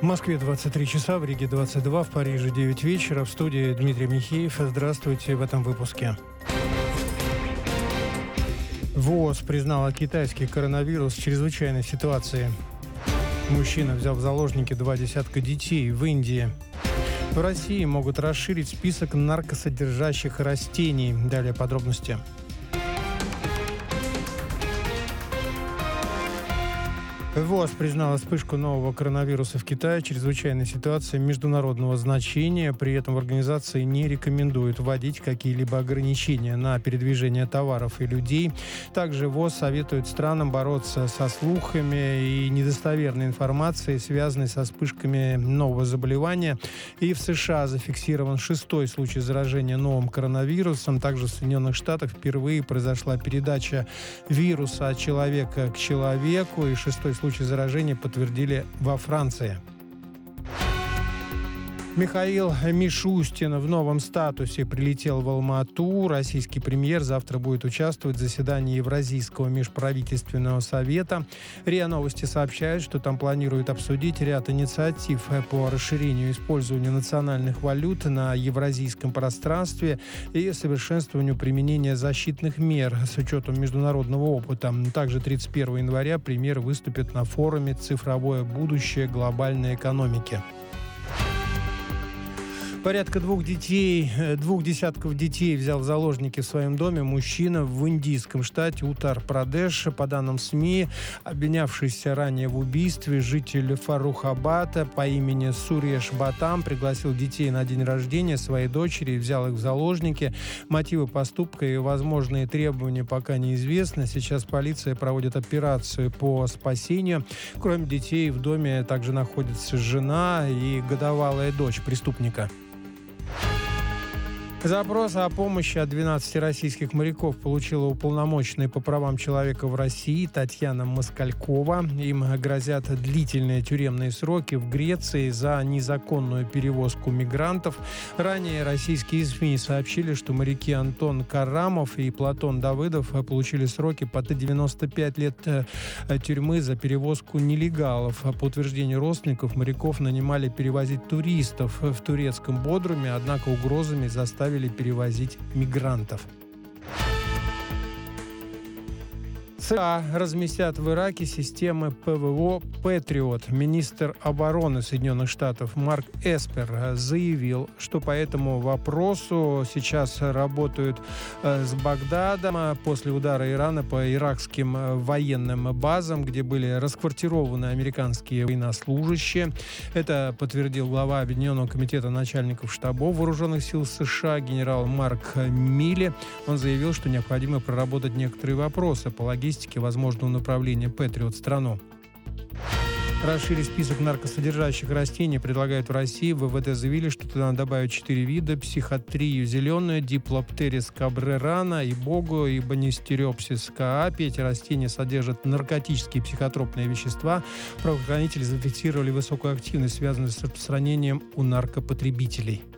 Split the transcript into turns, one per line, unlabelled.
Москве 23 часа, в Риге 22, в Париже 9 вечера. В студии Дмитрий Михеев. Здравствуйте в этом выпуске. ВОЗ признала китайский коронавирус чрезвычайной ситуацией. Мужчина взял в заложники 20 детей в Индии. В России могут расширить список наркосодержащих растений. Далее подробности. ВОЗ признала вспышку нового коронавируса в Китае чрезвычайной ситуацией международного значения. При этом в организации не рекомендуют вводить какие-либо ограничения на передвижение товаров и людей. Также ВОЗ советует странам бороться со слухами и недостоверной информацией, связанной со вспышками нового заболевания. И в США зафиксирован 6-й случай заражения новым коронавирусом. Также в Соединенных Штатах впервые произошла передача вируса от человека к человеку. И 6-й случай заражения подтвердили во Франции. Михаил Мишустин в новом статусе прилетел в Алма-Ату. Российский премьер завтра будет участвовать в заседании Евразийского межправительственного совета. РИА Новости сообщают, что там планируют обсудить ряд инициатив по расширению использования национальных валют на евразийском пространстве и совершенствованию применения защитных мер с учетом международного опыта. Также 31 января премьер выступит на форуме «Цифровое будущее глобальной экономики». Порядка двух десятков детей взял в заложники в своем доме мужчина в индийском штате Уттар-Прадеш. По данным СМИ, обвинявшийся ранее в убийстве житель Фаррухабада по имени Суреш Батам пригласил детей на день рождения своей дочери и взял их в заложники. Мотивы поступка и возможные требования пока неизвестны. Сейчас полиция проводит операцию по спасению. Кроме детей, в доме также находится жена и годовалая дочь преступника. Запрос о помощи от 12 российских моряков получила уполномоченная по правам человека в России Татьяна Москалькова. Им грозят длительные тюремные сроки в Греции за незаконную перевозку мигрантов. Ранее российские СМИ сообщили, что моряки Антон Карамов и Платон Давыдов получили сроки по 95 лет тюрьмы за перевозку нелегалов. По утверждению родственников, моряков нанимали перевозить туристов в турецком Бодруме, однако угрозами заставили перевозить мигрантов. США разместят в Ираке системы ПВО «Патриот». Министр обороны Соединенных Штатов Марк Эспер заявил, что по этому вопросу сейчас работают с Багдадом после удара Ирана по иракским военным базам, где были расквартированы американские военнослужащие. Это подтвердил глава Объединенного комитета начальников штабов вооруженных сил США генерал Марк Милли. Он заявил, что необходимо проработать некоторые вопросы по логистике возможного направления «Патриот» в страну. Расширить список наркосодержащих растений предлагают в России. В ВВД заявили, что туда добавят 4 вида: психотрию зеленую, диплоптерис кабрерана, ибогу и банистериопсис каапи. Эти растения содержат наркотические психотропные вещества. Правоохранители зафиксировали высокую активность, связанную с распространением у наркопотребителей.